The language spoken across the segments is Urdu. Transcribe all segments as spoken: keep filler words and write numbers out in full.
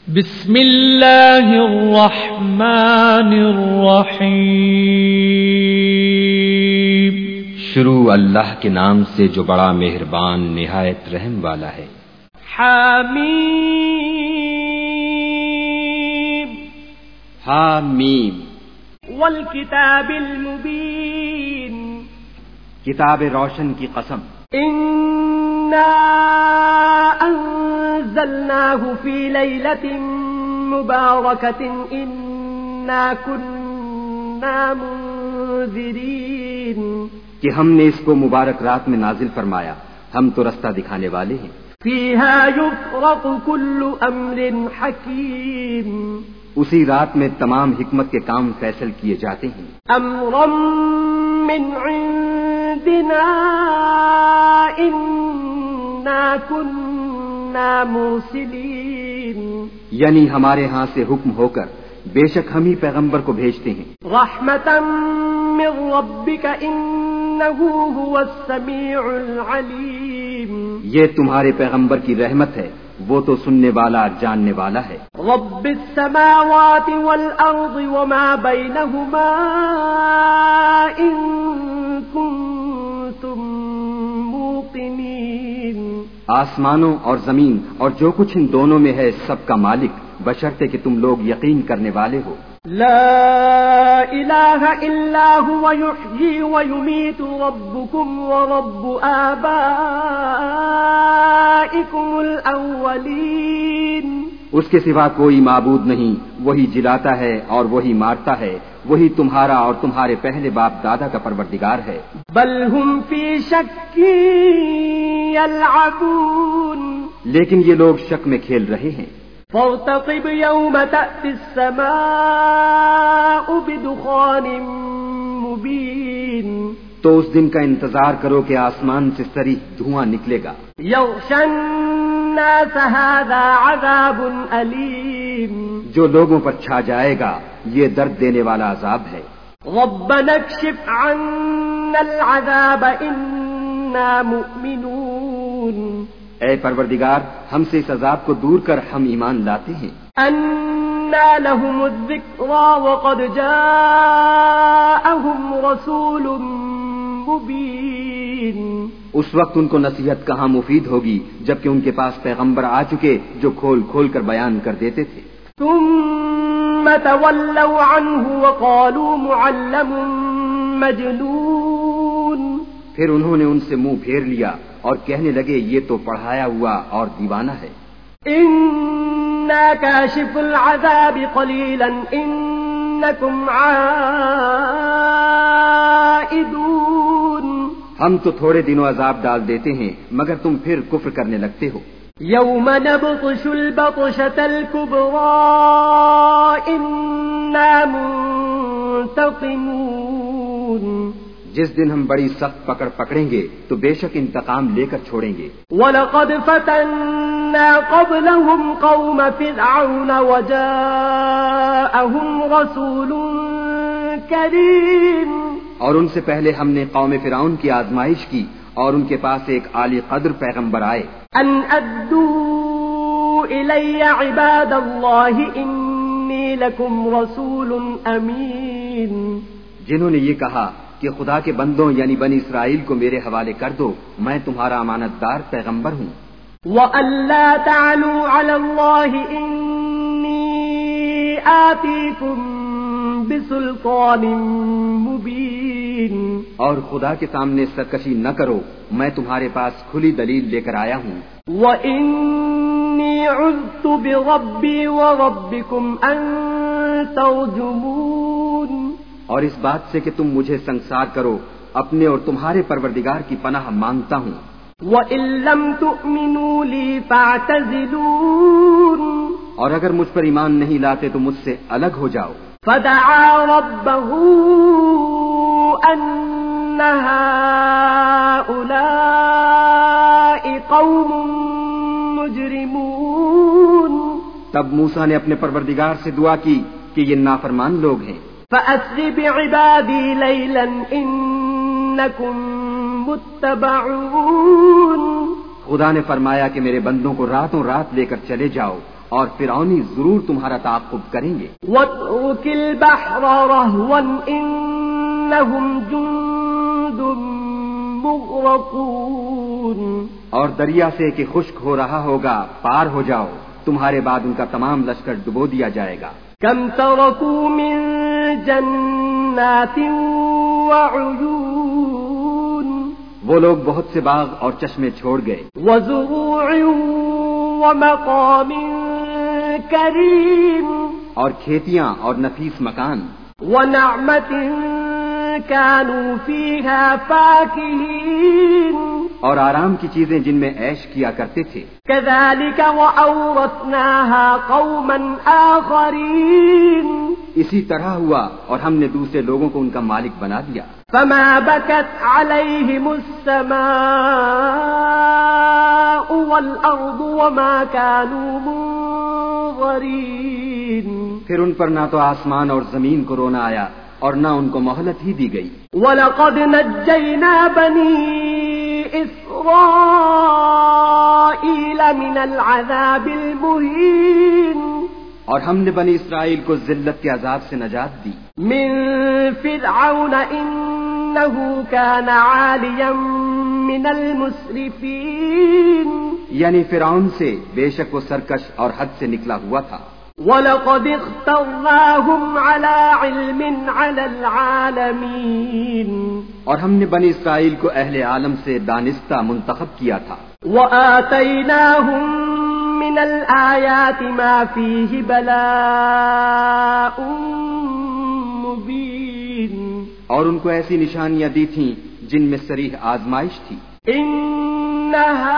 بسم اللہ الرحمن الرحیم۔ شروع اللہ کے نام سے جو بڑا مہربان نہایت رحم والا ہے۔ حامیم حامیم والکتاب المبین، کتاب روشن کی قسم۔ انا انزلناہ فی لیلۃ مبارکۃ انا کنا منذرین، کہ ہم نے اس کو مبارک رات میں نازل فرمایا، ہم تو رستہ دکھانے والے ہیں۔ فیہا یفرق کل امر حکیم، اسی رات میں تمام حکمت کے کام فیصل کیے جاتے ہیں۔ امرا من عندنا انا کنا مرسلین، یعنی ہمارے ہاں سے حکم ہو کر بے شک ہم ہی پیغمبر کو بھیجتے ہیں۔ رحمتا من ربک انہ هو السمیع العلیم، یہ تمہارے پیغمبر کی رحمت ہے، وہ تو سننے والا جاننے والا ہے۔ رب السماوات والارض وما بینہما ان کنتم موقنین، آسمانوں اور زمین اور جو کچھ ان دونوں میں ہے سب کا مالک، بشرطے کہ تم لوگ یقین کرنے والے ہو۔ لا الہ الا هو یحیی ویمیت ربکم ورب آبائکم الاولین، اس کے سوا کوئی معبود نہیں، وہی جلاتا ہے اور وہی مارتا ہے، وہی تمہارا اور تمہارے پہلے باپ دادا کا پروردگار ہے۔ بل ہم فی شک یلعبون، لیکن یہ لوگ شک میں کھیل رہے ہیں۔ فارتقب یوم تأتی السماء بدخان مبین، تو اس دن کا انتظار کرو کہ آسمان سے صریح دھواں نکلے گا۔ یغشی الناس ھذا عذاب علیم، جو لوگوں پر چھا جائے گا یہ درد دینے والا عذاب ہے۔ ربنا اکشف عنا العذاب انا مؤمنون، اے پروردگار ہم سے اس عذاب کو دور کر، ہم ایمان لاتے ہیں۔ انا لهم الذکری وقد جاءهم رسول مبین، اس وقت ان کو نصیحت کہاں مفید ہوگی جبکہ ان کے پاس پیغمبر آ چکے جو کھول کھول کر بیان کر دیتے تھے۔ ثم تولوا عنه وقالوا معلم مجنون، پھر انہوں نے ان سے منہ پھیر لیا اور کہنے لگے یہ تو پڑھایا ہوا اور دیوانہ ہے۔ انا کاشف العذاب قلیلا انکم عائدون، ہم تو تھوڑے دنوں عذاب ڈال دیتے ہیں مگر تم پھر کفر کرنے لگتے ہو۔ یوم نبطش البطشۃ الکبریٰ انا منتقمون، جس دن ہم بڑی سخت پکڑ پکڑیں گے تو بے شک انتقام لے کر چھوڑیں گے۔ وَلَقَدْ فَتَنَّا قَبْلَهُمْ قَوْمَ فِرْعَوْنَ وَجَاءَهُمْ رَسُولٌ كَرِيمٌ، اور ان سے پہلے ہم نے قوم فرعون کی آزمائش کی اور ان کے پاس ایک عالی قدر پیغمبر آئے۔ أَنْ أَدُّوا إِلَيَّ عِبَادَ اللَّهِ إِنِّي لَكُمْ رَسُولٌ أَمِينٌ، جنہوں نے یہ کہا کہ خدا کے بندوں یعنی بنی اسرائیل کو میرے حوالے کر دو، میں تمہارا امانت دار پیغمبر ہوں۔ وَأَلَّا تَعْلُوا عَلَى اللَّهِ إِنِّي آتِيكُمْ بِسُلْطَانٍ مُبِينٍ، اور خدا کے سامنے سرکشی نہ کرو، میں تمہارے پاس کھلی دلیل لے کر آیا ہوں۔ وَإِنِّي عُذْتُ بِرَبِّي وَرَبِّكُمْ أَن تَرْجُمُونِ، اور اس بات سے کہ تم مجھے سنسار کرو، اپنے اور تمہارے پروردگار کی پناہ مانگتا ہوں۔ وَإِن لَّمْ تُؤْمِنُوا لِي فَاعْتَزِلُونِ، اور اگر مجھ پر ایمان نہیں لاتے تو مجھ سے الگ ہو جاؤ۔ فَدَعَا رَبَّهُ أَنَّ هَٰؤُلَاءِ قَوْمٌ مُجْرِمُونَ، تب موسیٰ نے اپنے پروردگار سے دعا کی کہ یہ نافرمان لوگ ہیں۔ فَأَسْرِ بِعِبَادِي لَيْلًا إِنَّكُمْ مُتَّبَعُونَ، خدا نے فرمایا کہ میرے بندوں کو راتوں رات لے کر چلے جاؤ اور فرعونی ضرور تمہارا تعاقب کریں گے. واترك البحر رهوا إنهم جند مغرقون. اور دریا سے کہ خشک ہو رہا ہوگا پار ہو جاؤ، تمہارے بعد ان کا تمام لشکر ڈبو دیا جائے گا. كم تركوا من جنات وعيون. وہ لوگ بہت سے باغ اور چشمے چھوڑ گئے. وزروع ومقام کریم. اور کھیتیاں اور نفیس مکان. ونعمة كانوا فيها فاكهين. اور آرام کی چیزیں جن میں عیش کیا کرتے تھے. كذلك وأورثناها قوما آخرين. اسی طرح ہوا اور ہم نے دوسرے لوگوں کو ان کا مالک بنا دیا. فما بكت عليهم السماء والأرض وما كانوا منظرين. پھر ان پر نہ تو آسمان اور زمین کو رونا آیا اور نہ ان کو مہلت ہی دی گئی. وَلَقَدْ نَجَّيْنَا بَنِي إِسْرَائِيلَ مِنَ الْعَذَابِ الْمُهِينِ. اور ہم نے بنی اسرائیل کو ذلت کے عذاب سے نجات دی. من فرعون إِنَّهُ كَانَ عَالِيًا مِنَ الْمُسْرِفِينَ. یعنی فرعون سے بے شک وہ سرکش اور حد سے نکلا ہوا تھا. وَلَقَدِ اخْتَرْنَاهُمْ عَلَى عِلْمٍ عَلَى الْعَالَمِينَ. اور ہم نے بنی اسرائیل کو اہل عالم سے دانستہ منتخب کیا تھا. وَآتَيْنَاهُمْ مِنَ الْآيَاتِ مَا فِيهِ بَلَاءٌ مُبِينٌ. اور ان کو ایسی نشانیاں دی تھیں جن میں صریح آزمائش تھی. إِنَّ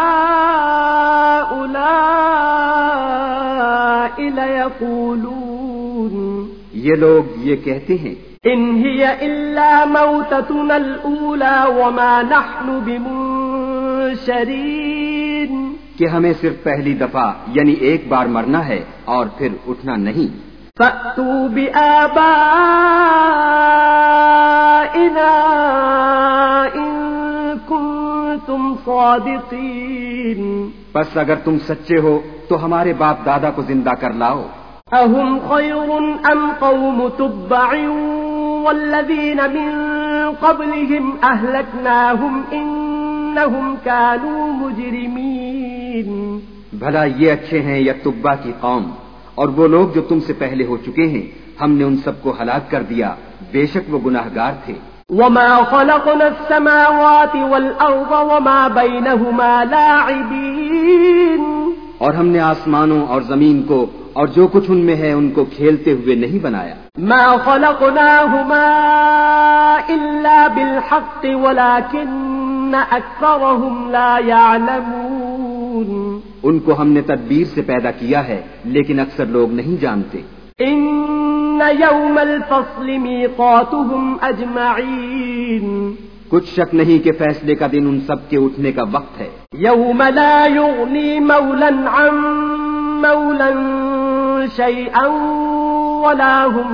هَؤُلَاءِ لَيَقُولُونَ. یہ لوگ یہ کہتے ہیں إِنْ هِيَ إِلَّا مَوْتَتُنَا الْأُولَى وَمَا نَحْنُ بِمُنشَرِينَ. کہ ہمیں صرف پہلی دفعہ یعنی ایک بار مرنا ہے اور پھر اٹھنا نہیں. فَأْتُوا بِآبَائِنَا إِن كُنتُمْ صَادِقِينَ. بس اگر تم سچے ہو تو ہمارے باپ دادا کو زندہ کر لاؤ. أَهُمْ خَيْرٌ أَمْ قَوْمُ تُبَّعٍ وَالَّذِينَ مِن قَبْلِهِمْ أَهْلَكْنَاهُمْ إِنَّهُمْ كَانُوا مُجْرِمِينَ. بھلا یہ اچھے ہیں یا تبا کی قوم؟ اور وہ لوگ جو تم سے پہلے ہو چکے ہیں ہم نے ان سب کو ہلاک کر دیا، بے شک وہ گناہگار تھے. وَمَا خَلَقْنَا السَّمَاوَاتِ وَالْأَرْضَ وَمَا بَيْنَهُمَا لَاعِبِينَ. اور ہم نے آسمانوں اور زمین کو اور جو کچھ ان میں ہے ان کو کھیلتے ہوئے نہیں بنایا. مَا خَلَقْنَاهُمَا إِلَّا بِالْحَقِّ وَلَكِنَّ أَكْثَرَهُمْ لَا يَعْلَمُونَ. ان کو ہم نے تدبیر سے پیدا کیا ہے لیکن اکثر لوگ نہیں جانتے. إِنَّ يَوْمَ الْفَصْلِ مِيقَاتُهُمْ أَجْمَعِينَ. کچھ شک نہیں کہ فیصلے کا دن ان سب کے اٹھنے کا وقت ہے. يَوْمَ لَا يُغْنِي مَوْلًى عَن مَوْلًى شَيْئًا وَلَا هُمْ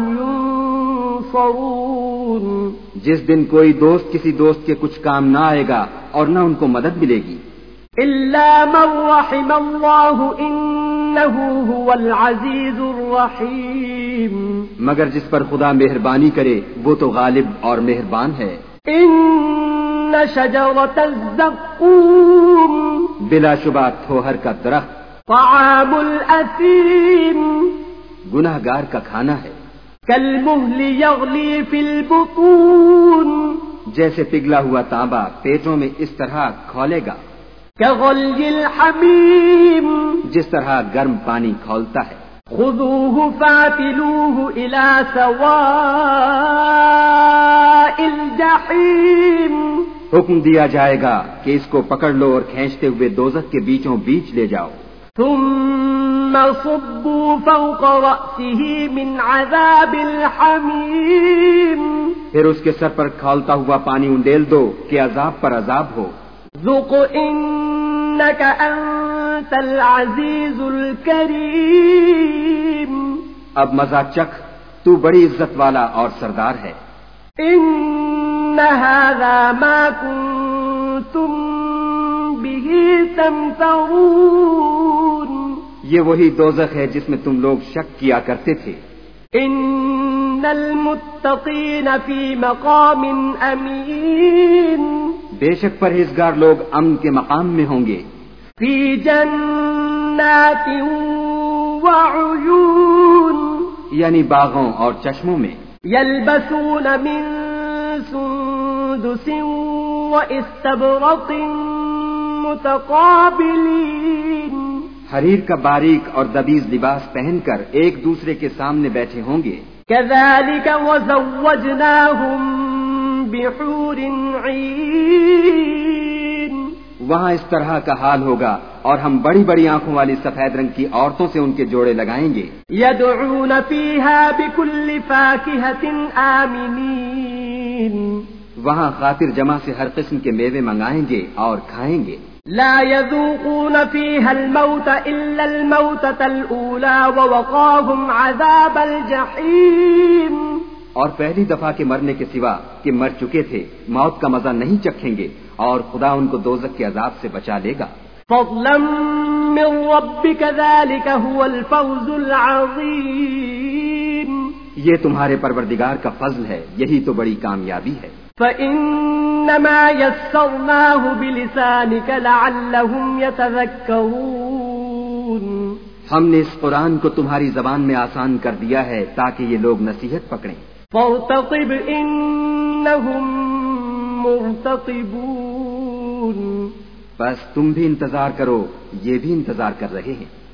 يُنصَرُونَ. جس دن کوئی دوست کسی دوست کے کچھ کام نہ آئے گا اور نہ ان کو مدد ملے گی. إِلَّا مَن رَّحِمَ اللَّهُ إِنَّهُ هُوَ الْعَزِيزُ الرَّحِيمُ. مگر جس پر خدا مہربانی کرے وہ تو غالب اور مہربان ہے. إِنَّ شَجَرَةَ الزَّقُّومِ. بلا شبہ تھوہر کا درخت. طَعَامُ الْأَثِيمِ. گناہگار کا کھانا ہے. كَالْمُهْلِ يَغْلِي فِي الْبُطُونِ. جیسے پگھلا ہوا تانبا پیٹوں میں اس طرح کھولے گا. كَغَلْيِ الْحَمِيمِ. جس طرح گرم پانی کھولتا ہے. خُذُوهُ فَاعْتِلُوهُ إِلَى سَوَاءِ الْجَحِيمِ. حکم دیا جائے گا کہ اس کو پکڑ لو اور کھینچتے ہوئے دوزخ کے بیچوں بیچ لے جاؤ. ثُمَّ صُبُّوا فَوْقَ رَأْسِهِ مِنْ عَذَابِ الْحَمِيمِ. پھر اس کے سر پر کھولتا ہوا پانی انڈیل دو کہ عذاب پر عذاب ہو. ذُقْ إِنَّكَ أَنْتَ الْعَزِيزُ الْكَرِيمُ. اب مزہ چکھ، تو بڑی عزت والا اور سردار ہے. إِنَّ هَذَا مَا كُنْتُمْ بِهِ تَمْتَرُونَ. یہ وہی دوزخ ہے جس میں تم لوگ شک کیا کرتے تھے. ان المتقین فی مقام امین، بے شک پرہیزگار لوگ امن کے مقام میں ہوں گے. فی جنات وعیون، یعنی باغوں اور چشموں میں. یلبسون من سندس واستبرق متقابلین، حریر کا باریک اور دبیز لباس پہن کر ایک دوسرے کے سامنے بیٹھے ہوں گے. كذلك وزوجناهم بحور عين، وہاں اس طرح کا حال ہوگا اور ہم بڑی بڑی آنکھوں والی سفید رنگ کی عورتوں سے ان کے جوڑے لگائیں گے. يدعون فيها بكل فاكهة آمنين، وہاں خاطر جمع سے ہر قسم کے میوے منگائیں گے اور کھائیں گے. لا يذوقون فيها الموت إلا الموتة الأولى ووقاهم عذاب الجحيم، اور پہلی دفعہ کے مرنے کے سوا کہ مر چکے تھے موت کا مزہ نہیں چکھیں گے اور خدا ان کو دوزخ کے عذاب سے بچا لے گا. فضلا من ربك ذلك هو الفوز العظيم، یہ تمہارے پروردگار کا فضل ہے، یہی تو بڑی کامیابی ہے. فإنما يسرناه بلسانك لعلهم يتذكرون، ہم نے اس قرآن کو تمہاری زبان میں آسان کر دیا ہے تاکہ یہ لوگ نصیحت پکڑیں. فارتقب إنهم مرتقبون، بس تم بھی انتظار کرو، یہ بھی انتظار کر رہے ہیں.